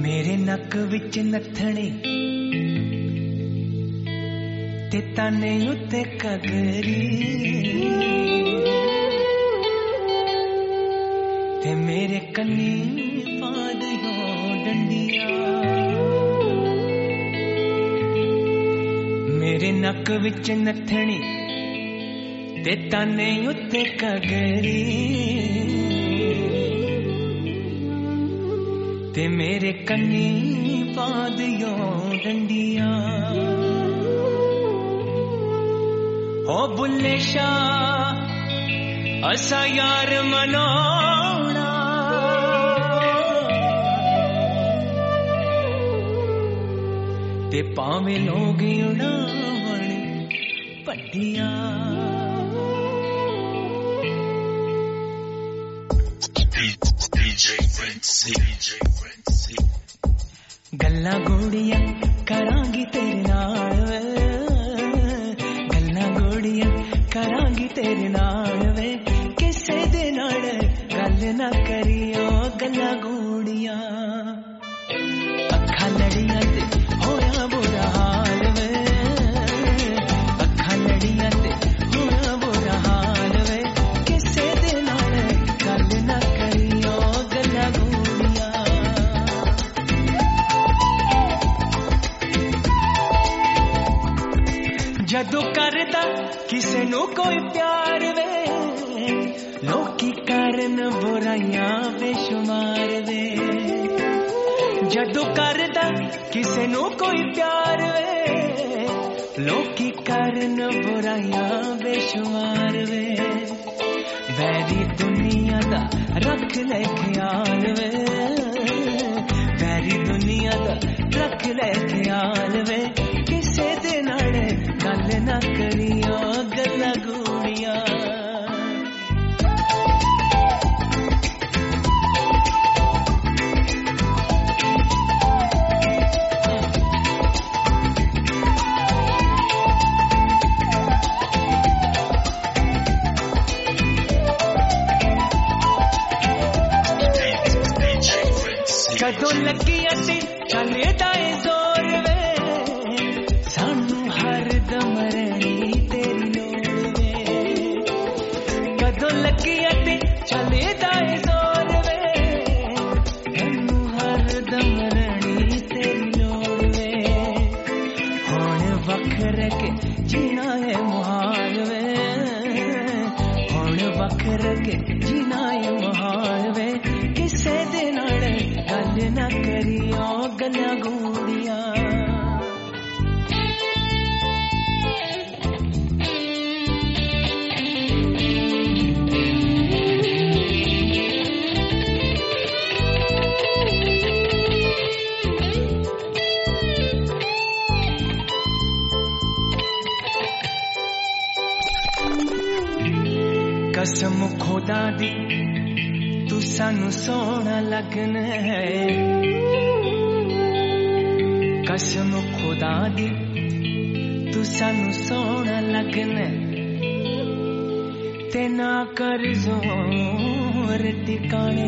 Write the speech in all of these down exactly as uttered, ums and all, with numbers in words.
मेरे नक विच नथनी ते ताने उत्ते कगरी ते मेरे कन्नी पादियों डंडिया मेरे नक विच नथनी ते ताने उत्ते कगरी ते मेरे कन्नी पादियों डंडिया ओ बुल्ले शाह असा यार मनाना ते पावे लोग उड़ावण पट्टियां गल्लां गोड़ियां करांगी तेरे नाल गल्लां गोड़ियां करांगी तेरे नाल वे किसे दे नाल गल ना करियो गल्लां गोड़ियां अखां लड़ियां ते होया बुरा हाल वे अखां लड़ियां ते होया बुरा हाल वे किसे दे नाल गल ना करियो गल्लां गोड़ियां जदों करदा किसे नू कोई प्यार वे लोकी करन बुराइयां बेशुमार वे जदों करदा किसे नू कोई प्यार वे लोकी करन बुराइयां बेशुमार वे वैरी दुनिया दा रख ले ख्याल वे वैरी दुनिया दा रख ले ख्याल वे किसे दे नाल गल ना करियो गल्लां गोड़ियां कदों लगी असी चले दाए जोर वे सानू हर दम रहनी तेरी लोड़ वे कदों लगी असी चले दाए जोर वे सानू हर दम रहनी तेरी लोड़ वे हुण वखर के जीना है मुहाल वे हुण वखर के जीना है मुहाल वे किसे दे नाल गल ना करियो गल्लां गोड़ियां कसम खुदा दी तू सानू सोना लगना है कसम खुदा दी तू सानू सोना लगना ते ना कर जोर टिकाने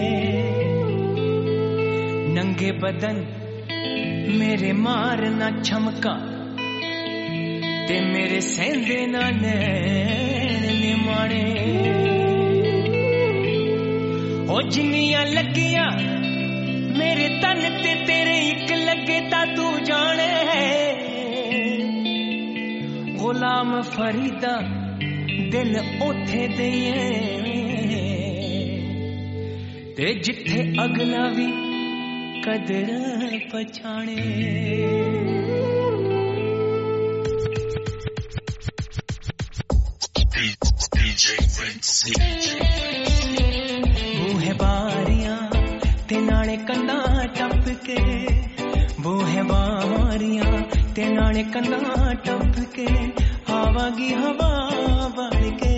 नंगे बदन मेरे मारना छमका ते मेरे सेंदे ना नैन निमाणे ओ जिन्नियां लगियां मेरे तन ते तेरे इक लगे ता तू जाने है गुलाम फरीदा दिल ओथे दईए ते जिथे अगला भी कदर पछाणे बूहे बारियां ते नाले कंधा टप के बूहे बारियां ते नाले कंधा टप के आवागी हवा बढ़ के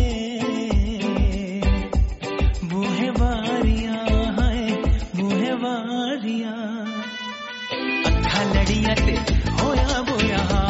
बूहे बारियां हाय बूहे बारियां अखा लड़ियां ते होया बुरा